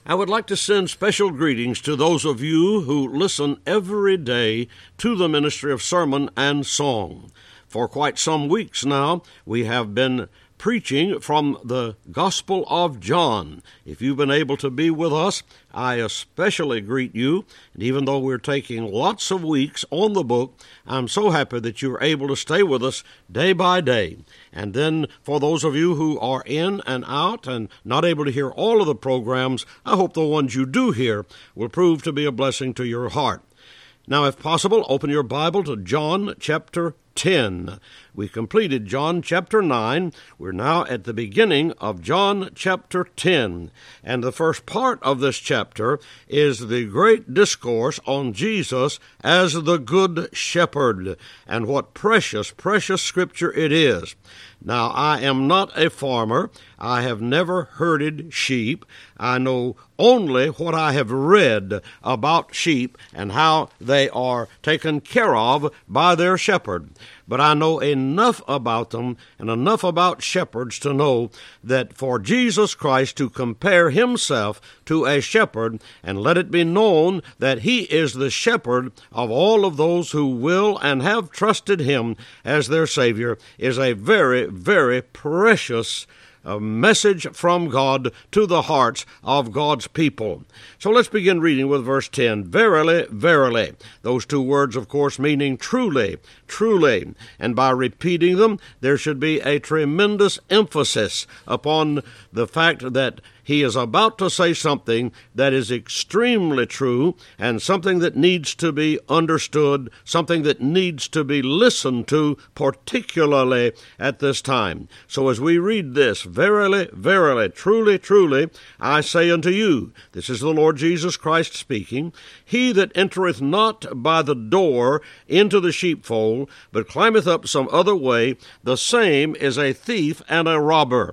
I would like to send special greetings to those of you who listen every day to the ministry of sermon and song. For quite some weeks now, we have been preaching from the Gospel of John. If you've been able to be with us, I especially greet you. And even though we're taking lots of weeks on the book, I'm so happy that you're able to stay with us day by day. And then for those of you who are in and out and not able to hear all of the programs, I hope the ones you do hear will prove to be a blessing to your heart. Now, if possible, open your Bible to John chapter 10. We completed John chapter 9. We're now at the beginning of John chapter 10. And the first part of this chapter is the great discourse on Jesus as the Good Shepherd. And what precious, precious scripture it is. Now, I am not a farmer. I have never herded sheep. I know only what I have read about sheep and how they are taken care of by their shepherd. But I know enough about them and enough about shepherds to know that for Jesus Christ to compare himself to a shepherd and let it be known that he is the shepherd of all of those who will and have trusted him as their Savior is a very, very precious a message from God to the hearts of God's people. So let's begin reading with verse 10. Verily, verily. Those two words, of course, meaning truly, truly. And by repeating them, there should be a tremendous emphasis upon the fact that he is about to say something that is extremely true and something that needs to be understood, something that needs to be listened to, particularly at this time. So as we read this, verily, verily, truly, truly, I say unto you, this is the Lord Jesus Christ speaking, he that entereth not by the door into the sheepfold, but climbeth up some other way, the same is a thief and a robber.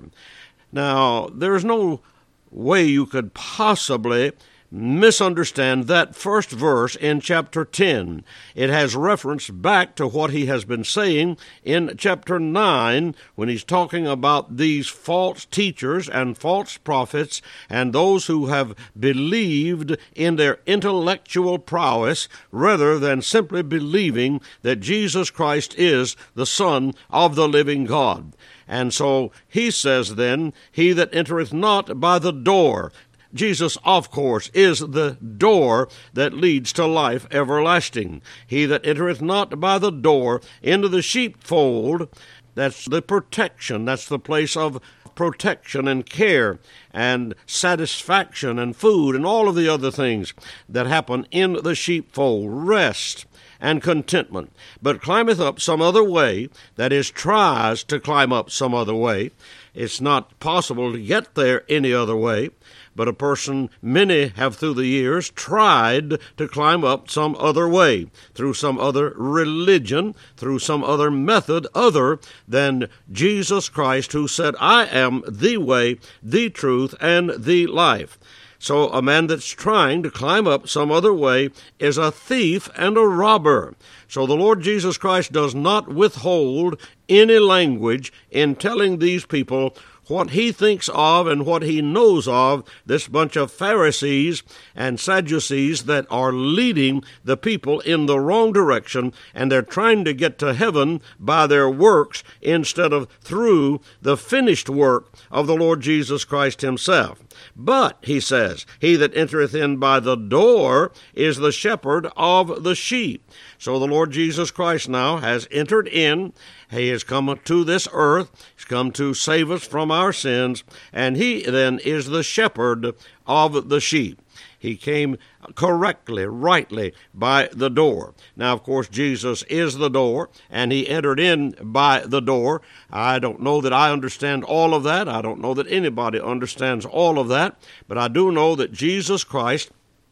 Now, there's no way you could possibly misunderstand that first verse in chapter 10. It has reference back to what he has been saying in chapter 9 when he's talking about these false teachers and false prophets and those who have believed in their intellectual prowess rather than simply believing that Jesus Christ is the Son of the living God. And so he says then, he that entereth not by the door. Jesus, of course, is the door that leads to life everlasting. He that entereth not by the door into the sheepfold, that's the protection, that's the place of protection and care and satisfaction and food and all of the other things that happen in the sheepfold, rest and contentment, but climbeth up some other way, that is, tries to climb up some other way. It's not possible to get there any other way, but many have through the years tried to climb up some other way, through some other religion, through some other method other than Jesus Christ, who said, I am the way, the truth, and the life. So a man that's trying to climb up some other way is a thief and a robber. So the Lord Jesus Christ does not withhold any language in telling these people what he thinks of and what he knows of this bunch of Pharisees and Sadducees that are leading the people in the wrong direction, and they're trying to get to heaven by their works instead of through the finished work of the Lord Jesus Christ himself. But, he says, he that entereth in by the door is the shepherd of the sheep. So the Lord Jesus Christ now has entered in. He has come to this earth. He's come to save us from our sins. And he then is the shepherd of the sheep. He came correctly, rightly, by the door. Now, of course, Jesus is the door, and he entered in by the door. I don't know that I understand all of that. I don't know that anybody understands all of that. But I do know that Jesus Christ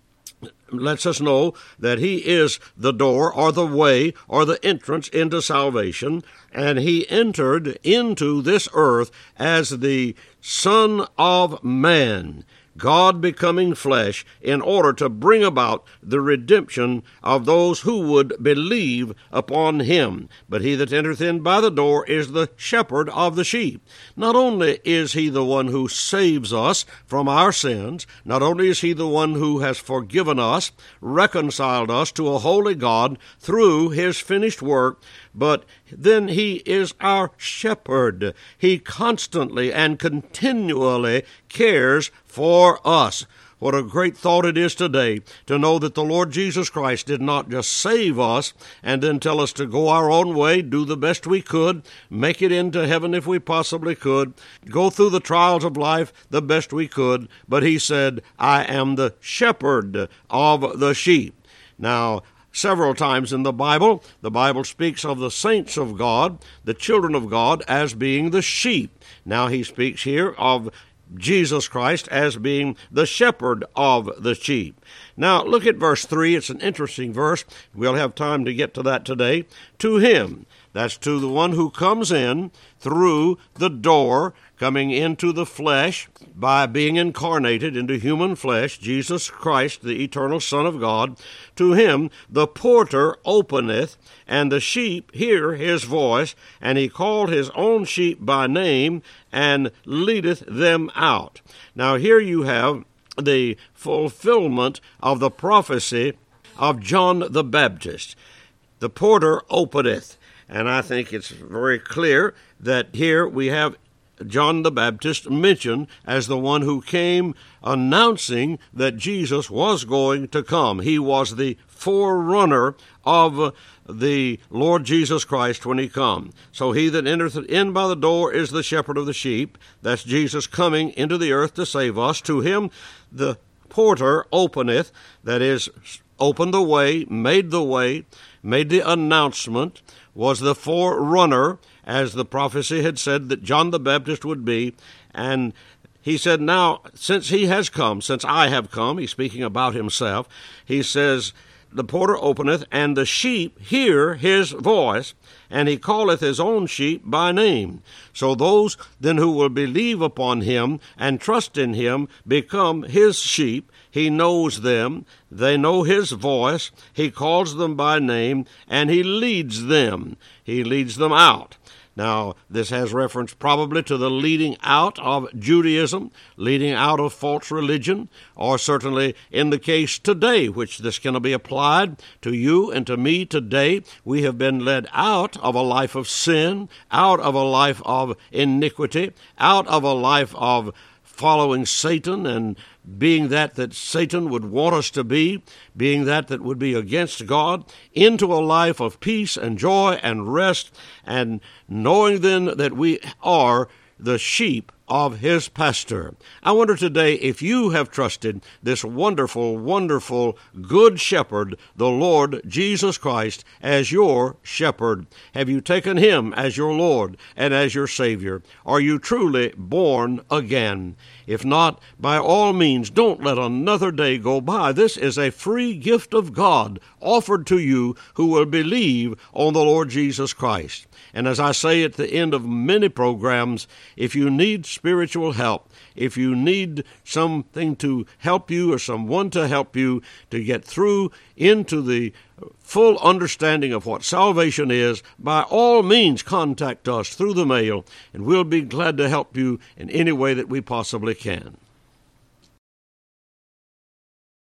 lets us know that he is the door or the way or the entrance into salvation, and he entered into this earth as the Son of Man. God becoming flesh in order to bring about the redemption of those who would believe upon him. But he that entereth in by the door is the shepherd of the sheep. Not only is he the one who saves us from our sins, not only is he the one who has forgiven us, reconciled us to a holy God through his finished work, but then he is our shepherd. He constantly and continually cares for us. What a great thought it is today to know that the Lord Jesus Christ did not just save us and then tell us to go our own way, do the best we could, make it into heaven if we possibly could, go through the trials of life the best we could, but he said, I am the shepherd of the sheep. Now, several times in the Bible speaks of the saints of God, the children of God, as being the sheep. Now he speaks here of Jesus Christ as being the shepherd of the sheep. Now look at verse 3. It's an interesting verse. We'll have time to get to that today. To him, that's to the one who comes in through the door, coming into the flesh by being incarnated into human flesh, Jesus Christ, the eternal Son of God. To him the porter openeth, and the sheep hear his voice, and he called his own sheep by name, and leadeth them out. Now here you have the fulfillment of the prophecy of John the Baptist. The porter openeth. And I think it's very clear that here we have John the Baptist mentioned as the one who came announcing that Jesus was going to come. He was the forerunner of the Lord Jesus Christ when he come. So he that entereth in by the door is the shepherd of the sheep. That's Jesus coming into the earth to save us. To him the porter openeth, that is, opened the way, made the announcement, was the forerunner, as the prophecy had said that John the Baptist would be. And he said, now, since he has come, since I have come, he's speaking about himself, he says, the porter openeth, and the sheep hear his voice, and he calleth his own sheep by name. So those then who will believe upon him and trust in him become his sheep. He knows them, they know his voice, he calls them by name, and he leads them. He leads them out. Now, this has reference probably to the leading out of Judaism, leading out of false religion, or certainly in the case today, which this can be applied to you and to me today. We have been led out of a life of sin, out of a life of iniquity, out of a life of following Satan and being that Satan would want us to be, being that would be against God, into a life of peace and joy and rest, and knowing then that we are the sheep of his pasture. I wonder today if you have trusted this wonderful, wonderful good shepherd, the Lord Jesus Christ, as your shepherd. Have you taken him as your Lord and as your Savior? Are you truly born again? If not, by all means, don't let another day go by. This is a free gift of God offered to you who will believe on the Lord Jesus Christ. And as I say at the end of many programs, if you need spiritual help, if you need something to help you or someone to help you to get through into the full understanding of what salvation is, by all means contact us through the mail, and we'll be glad to help you in any way that we possibly can.